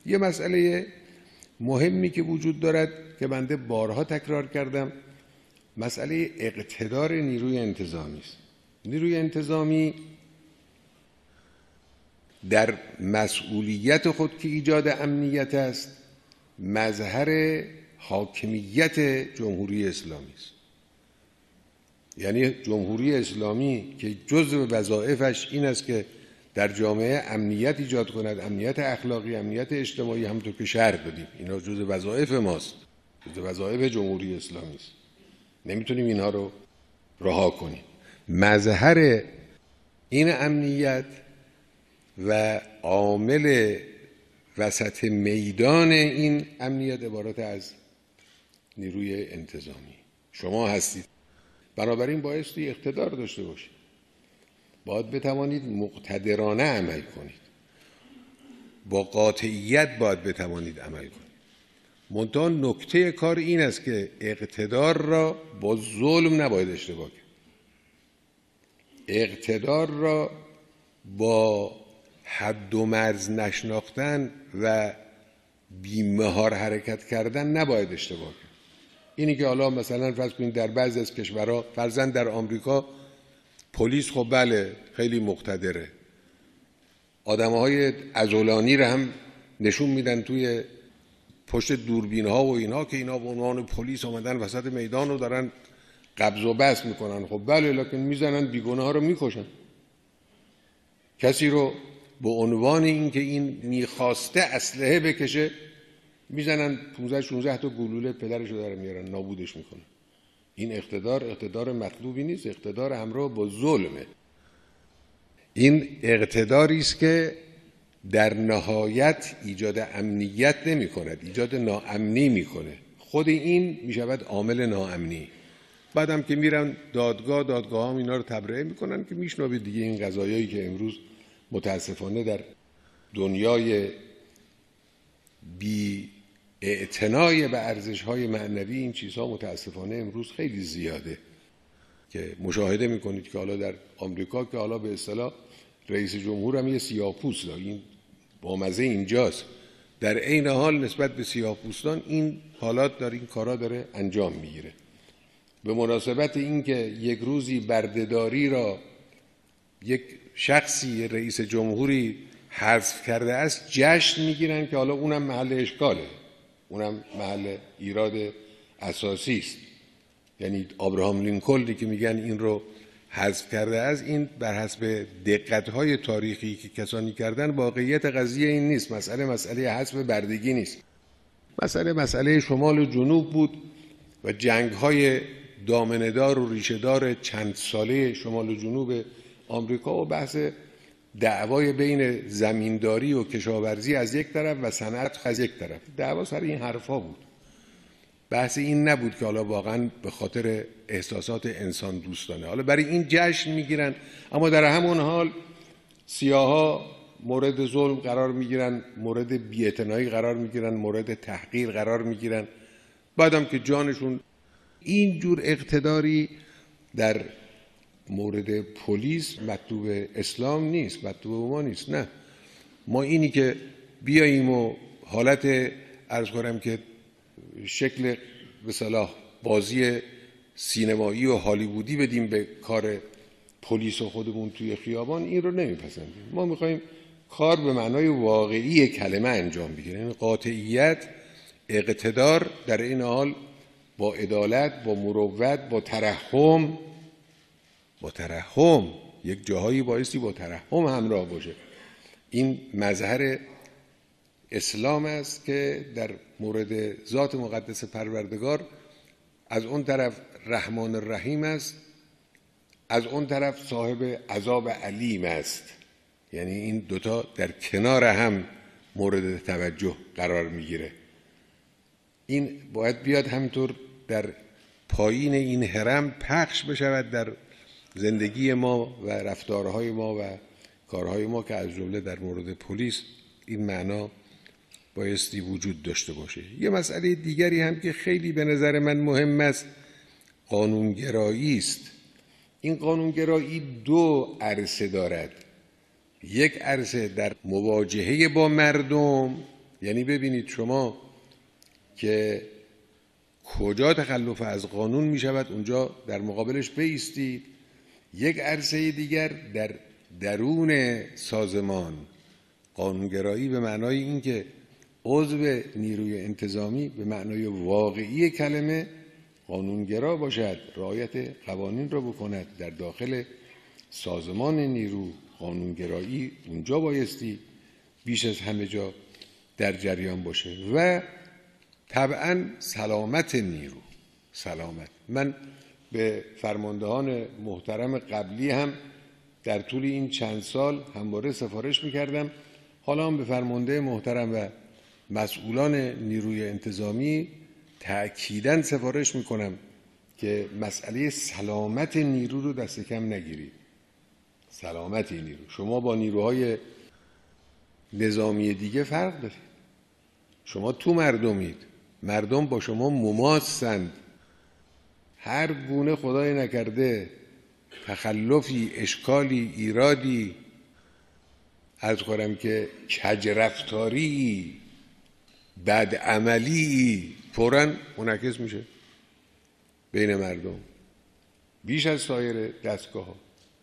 یه مسئله مهمی که وجود دارد که بنده بارها تکرار کردم، مسئله اقتدار نیروی انتظامی است. نیروی انتظامی در مسئولیت خود که ایجاد امنیت است، مظهر حاکمیت جمهوری اسلامی است. یعنی جمهوری اسلامی که جزء وظایفش این است که در جامعه امنیت ایجاد کند، امنیت اخلاقی، امنیت اجتماعی، همونطور که شرح دادیم اینا جزء وظایف ماست، جزء وظایف جمهوری اسلامی است. نمیتونیم اینها رو رها کنیم. مظهر این امنیت و عامل وسط میدان این امنیت عبارت از نیروی انتظامی شما هستید. بنابراین بایستی اقتدار داشته باشید، باید بتوانید مقتدرانه عمل کنید، با قاطعیت باید بتوانید عمل کنید. منتها نکته کار این است که اقتدار را با ظلم نباید اشتباه کرد. اقتدار را با حد و مرز نشناختن و بی‌مهار حرکت کردن نباید اشتباه کرد. اینی که حالا مثلا فرض کنید در بعضی از کشورها، فرضاً در آمریکا، پلیس خب بله خیلی مقتدره، آدم‌های عضلانی را هم نشون میدن توی پشت دوربین‌ها و اینها که اینا به عنوان پلیس اومدن وسط میدان رو دارن قبض و بسط میکنن. خب بله، لکن میزنن بیگناه رو میکشن. کسی رو به عنوان اینکه این میخواسته اسلحه بکشه میزنن 15-16 تا گلوله پدرش رو در میارن، نابودش میکنن. این اقتدار مطلوبی نیست، اقتدار همراه با ظلمه. این اقتداری است که در نهایت ایجاد امنیت نمی کند، ایجاد ناامنی میکنه. خود این میشود عامل ناامنی. بعدم که میرن دادگاه هم اینا رو تبرئه میکنن که میشنوید دیگه این قضایایی که امروز متاسفانه در دنیای بی اعتنای به ارزش‌های معنوی این چیزها متاسفانه امروز خیلی زیاده که مشاهده میکنید که حالا در آمریکا که حالا به اصطلاح رئیس جمهور هم یه سیاه‌پوست، این بامزه اینجاست، در عین حال نسبت به سیاه‌پوستان این حالات داره، این کارا داره انجام میگیره. به مناسبت اینکه یک روزی بردهداری را یک شخصی رئیس جمهوری حذف کرده است جشن میگیرن که حالا اونم محل اشکاله، اونم محل ایراد اساسی است. یعنی ابراهام لینکلنی که میگن این رو حذف کرده است، این بر حسب دقت‌های تاریخی که کسانی کردن واقعیت قضیه این نیست. مسئله حذف بردگی نیست. مسئله شمال و جنوب بود و جنگ‌های دامنه‌دار و ریشه‌دار چند ساله شمال و جنوب آمریکا و بحث دعوای بین زمینداری و کشاورزی از یک طرف و صنعت از یک طرف. دعوا سر این حرفا بود. بحث این نبود که حالا واقعا به خاطر احساسات انسان دوستانه حالا برای این جشن میگیرن، اما در همون حال سیاها مورد ظلم قرار میگیرن، مورد بی‌اعتنایی قرار میگیرن، مورد تحقیر قرار میگیرن. بعدم که جانشون این جور اقتداری در مورد پلیس مطلوب اسلام نیست، مطلوب ما نیست. نه، ما اینی که بیاییم و حالت عرض کنم که شکل به صلاح بازی سینمایی و هالیوودی بدیم به کار پلیس و خودمون توی خیابان، این رو نمیپسندیم. ما میخوایم کار به معنای واقعی کلمه انجام بگیره، یعنی قاطعیت، اقتدار، در این حال با عدالت، با مروت، با ترحم، یک جاهایی بایستی با ترحم همراه باشه. این مظهر اسلام است که در مورد ذات مقدس پروردگار از اون طرف رحمان الرحیم است، از اون طرف صاحب عذاب علیم است. یعنی این دوتا در کنار هم مورد توجه قرار میگیره. این باید بیاد همینطور در پایین این هرم پخش بشود در زندگی ما و رفتارهای ما و کارهای ما که از جمله در مورد پلیس این معنا بایستی وجود داشته باشه. یه مسئله دیگری هم که خیلی به نظر من مهم است قانونگرایی است. این قانونگرایی دو عرصه دارد. یک عرصه در مواجهه با مردم یعنی ببینید شما که کجا تخلف از قانون می شود اونجا در مقابلش بایستید. یک عرصه دیگر در درون سازمان قانونگرایی به معنای این که عضو نیروی انتظامی به معنای واقعی کلمه قانونگرا باشد، رعایت قوانین را بکند. در داخل سازمان نیرو قانونگرایی اونجا بایستی بیش از همه جا در جریان باشه و طبعاً سلامت نیرو. سلامت. من به فرماندهان محترم قبلی هم در طول این چند سال همواره سفارش میکردم، حالا هم به فرمانده محترم و مسئولان نیروی انتظامی تأکیداً سفارش میکنم که مسئله سلامت نیرو رو دست کم نگیرید. سلامت نیرو. شما با نیروهای نظامی دیگه فرق دارید. شما تو مردمید، مردم با شما مماسند. هر گونه خدای نکرده تخلفی، اشکالی، ایرادی، عرض کنم که کجرفتاری، بدعملی فوراً منعکس میشه بین مردم بیش از سایر دستگاه ها.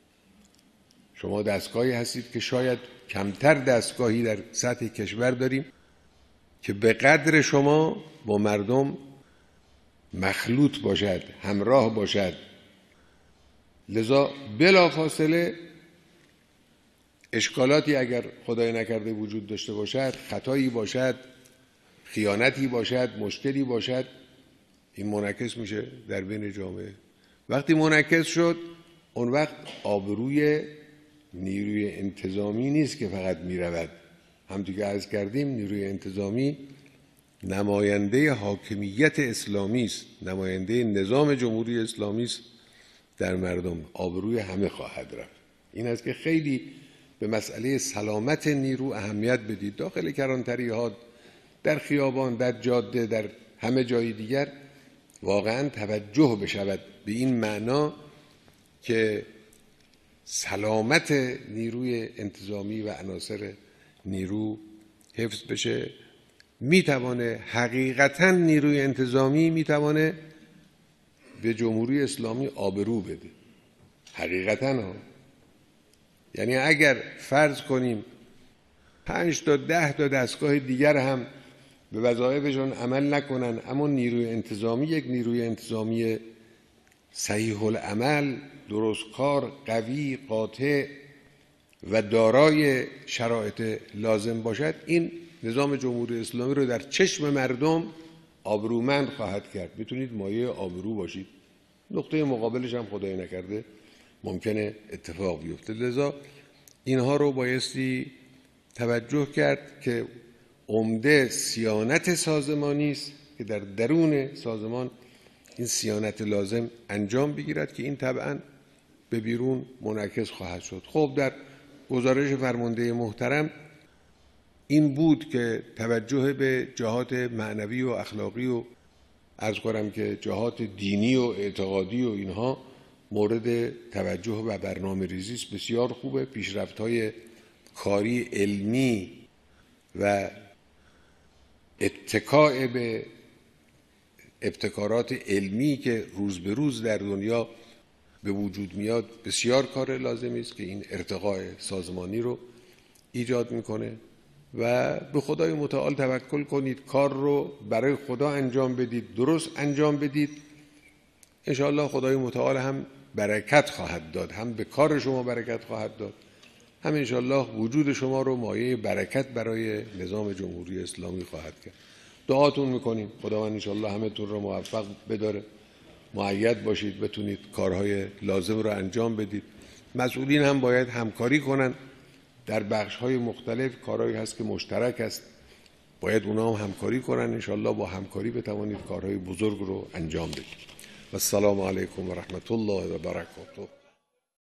شما دستگاهی هستید که شاید کمتر دستگاهی در سطح کشور داریم که به قدر شما با مردم مخلوط باشد، همراه باشد. لذا بلافاصله اشکالاتی اگر خدای نکرده وجود داشته باشد، خطایی باشد، خیانتی باشد، مشکلی باشد، این منعکس میشه در بین جامعه. وقتی منعکس شد اون وقت آبروی نیروی انتظامی نیست که فقط میرود. همونطور که عرض کردیم نیروی انتظامی نماینده حاکمیت اسلامی است، نماینده نظام جمهوری اسلامی است در مردم. آبروی همه خواهد رفت. این است که خیلی به مسئله سلامت نیرو اهمیت بدید. داخل کلانتری‌ها، در خیابان، در جاده، در همه جای دیگر واقعا توجه بشود به این معنا که سلامت نیروی انتظامی و عناصر نیرو حفظ بشه. میتوانه حقیقتا نیروی انتظامی میتوانه به جمهوری اسلامی آبرو بده. حقیقتا ها. یعنی اگر فرض کنیم 5 تا 10 تا دستگاه دیگر هم به وظایفشون عمل نکنن، اما نیروی انتظامی یک نیروی انتظامی صحیح العمل، درستکار، قوی، قاطع و دارای شرایط لازم باشد، این نظام جمهوری اسلامی رو در چشم مردم آبرومند خواهد کرد. میتونید مایه آبرو باشید. نقطه مقابلش هم خدای نکرده ممکنه اتفاق بیفته. لذا اینها رو بایستی توجه کرد که عمده صیانت سازمانی است که در درون سازمان این صیانت لازم انجام بگیرد که این طبعاً به بیرون منعکس خواهد شد. خب در گزارش فرمانده محترم این بود که توجه به جهات معنوی و اخلاقی و عرض کنم که جهات دینی و اعتقادی و اینها مورد توجه و برنامه ریزی است. بسیار خوبه. پیشرفت‌های کاری علمی و اتکاء به ابتکارات علمی که روز به روز در دنیا به وجود میاد بسیار کار لازمی است که این ارتقاء سازمانی رو ایجاد میکنه و به خدای متعال توکل کنید، کار رو برای خدا انجام بدید، درست انجام بدید. انشاءالله خدای متعال هم برکت خواهد داد، هم به کار شما برکت خواهد داد، هم انشاءالله وجود شما رو مایه برکت برای نظام جمهوری اسلامی خواهد کرد. دعاتون میکنیم خداوند انشاءالله همه تون رو موفق بداره، مؤید باشید، بتونید کارهای لازم رو انجام بدید. مسئولین هم باید همکاری کنن. در بخش‌های مختلف کارهایی هست که مشترک است، باید اونا هم همکاری کنن. انشاءالله با همکاری بتوانید کارهای بزرگ رو انجام بدید. و السلام علیکم و رحمت الله و برکاته.